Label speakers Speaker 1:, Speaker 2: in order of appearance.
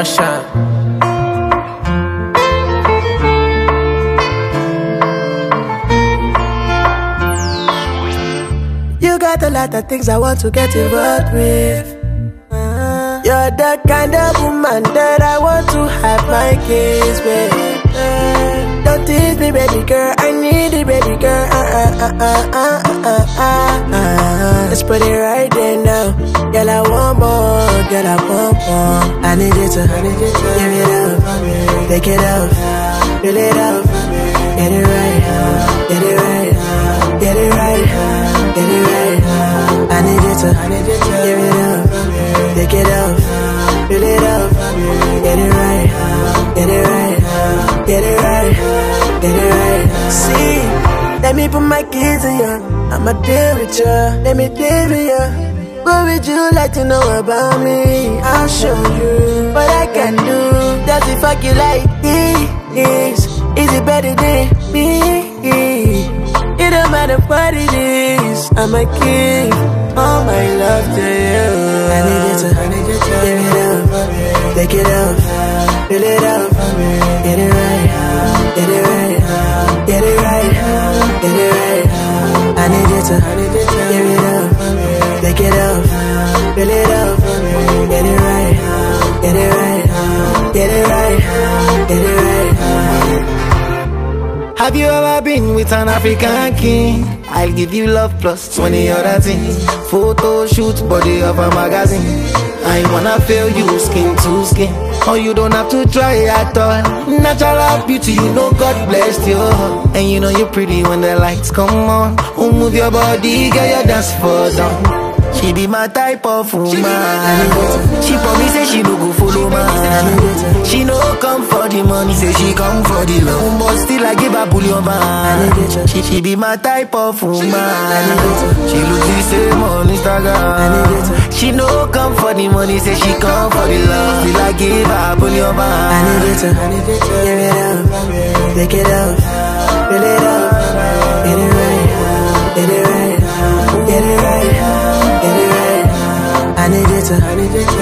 Speaker 1: Russia.
Speaker 2: You got a lot of things I want to get involved with. You're the kind of woman that I want to have my kids with. Don't tease me, baby girl, I need it, baby girl. Let's put it right there now. Girl, I want more, girl, I want more. I need you to give it up, take it up, fill it up, get it right, get it right, get it right, get it right. I need you to give it up, take it up, fill it up, get it right, get it right, get it right, get it right. See, let me put my kids in ya. I'ma deal with ya, let me deal with ya. What would you like to know about me? I'll show you what I can do. Does it fuck you like this? Is it better than me? It don't matter what it is, I'ma give all my love to you. I need you to give it up, take it up, fill it up, get it right, get it right, get it right, get it right. I need you to give it up, take it up, fill it up, get it right, get it right, get it right, get it right.
Speaker 3: Have you ever been with an African king? I'll give you love plus 20 other things. Photo shoot, body of a magazine. I wanna feel you skin to skin. Oh, you don't have to try at all. Natural beauty, you know God blessed you. And you know you're pretty when the lights come on. Oh, move your body, girl, you dance for them. She be my type of woman. She promise say she no go follow man. She no come for the money, say she come for the love. But still I give her bullion man. She be my type of woman. She look the same on Instagram. She no come for the money, say she come for the love. Still I give her bullion man.
Speaker 2: I need you to give it up, take it up, fill it up, get it right, get it right, get it right. I need you to